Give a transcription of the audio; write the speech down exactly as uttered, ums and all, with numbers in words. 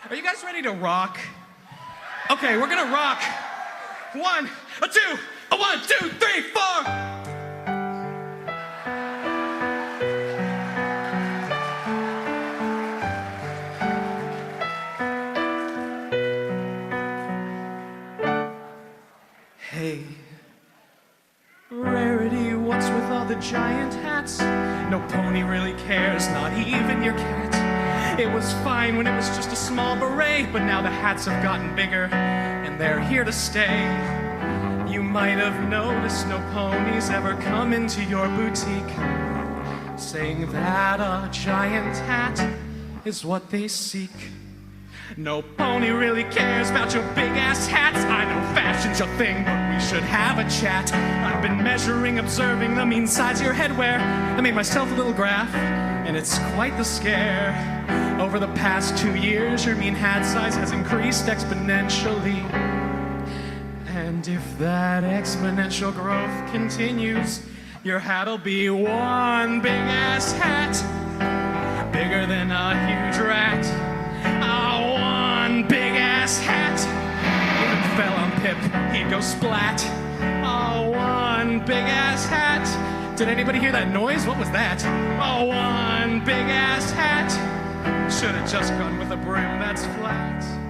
Are you guys ready to rock? Okay, we're gonna rock. One, a two, a one, two, three, four. Hey, Rarity, what's with all the giant hats? No pony really cares, not even your cat. It was fine when it was just a small beret, but now the hats have gotten bigger, and they're here to stay. You might have noticed no ponies ever come into your boutique, saying that a giant hat is what they seek. No pony really cares about your big-ass hats. I know fashion's your thing, but we should have a chat. I've been measuring, observing the mean size of your headwear. I made myself a little graph, and it's quite the scare. Over the past two years, your mean hat size has increased exponentially. And if that exponential growth continues, your hat'll be one big-ass hat, bigger than a huge rat. Oh, one big-ass hat. If it fell on Pip, he'd go splat. Oh, one big-ass hat. Did anybody hear that noise? What was that? Oh, one big-ass hat. Should have just gone with a brim that's flat.